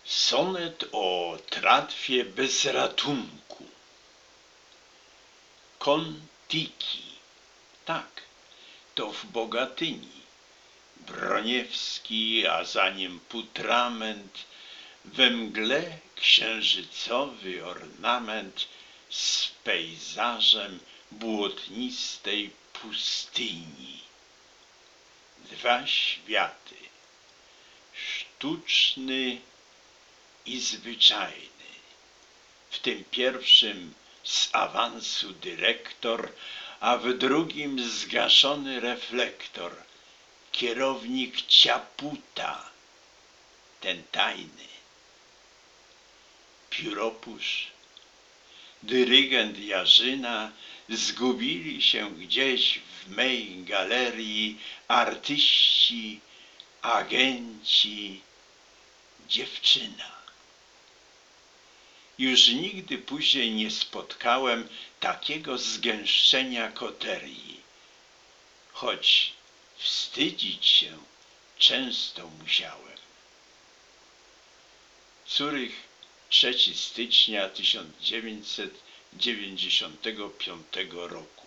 Sonet o tratwie bez ratunku. Kon-Tiki, tak, to w Bogatyni. Broniewski, a za nim putrament, we mgle księżycowy ornament z pejzażem błotnistej pustyni. Dwa światy, sztuczny i zwyczajny. W tym pierwszym z awansu dyrektor, a w drugim zgaszony reflektor. Kierownik Ciaputa, ten tajny. Pióropusz, dyrygent Jarzyna zgubili się gdzieś w mej galerii artyści, agenci, dziewczyna. Już nigdy później nie spotkałem takiego zgęszczenia koterii, choć wstydzić się często musiałem. Curych, 3 stycznia 1995 roku.